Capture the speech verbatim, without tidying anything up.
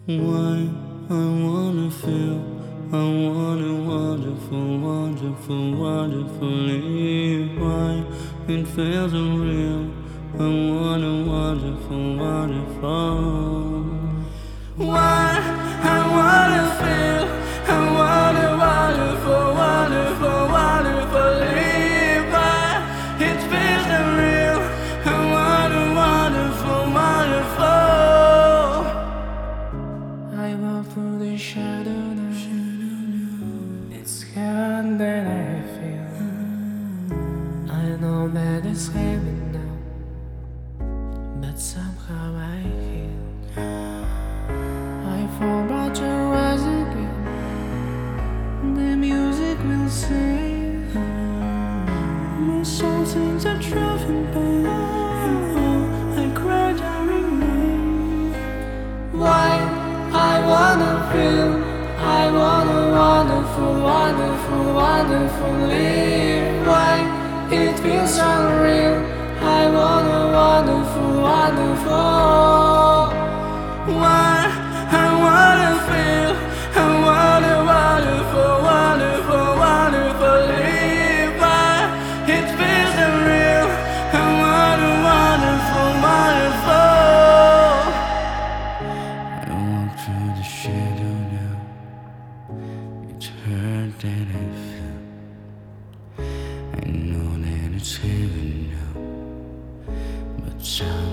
Why I wanna feel, I wanna wonderful, wonderful, wonderfully. Why it feels unreal, I wanna wonderful, wonderful. Why I wanna feel, I wanna wonderful, wonderful, wonderfully. Why it feels unreal, I wanna wonderful, wonderful. I walk through the shadow now. It's God that I feel. I know that it's heaven now, but somehow I feel I fall but to rise again. The music will sing. My soul sings a driving band. Oh, I cry during rain. Why? I wanna feel, I wanna wonderful, wonderful, wonderful live. Why it feels unreal, I wanna wonderful, wonderful. Why I wanna feel, I wanna wonderful, wonderful, wonderfully. Why it feels unreal, I wanna wonderful, wonderful. I walk through the shadow now. It's hurt that I feel. I know that it's heaven now, but somehow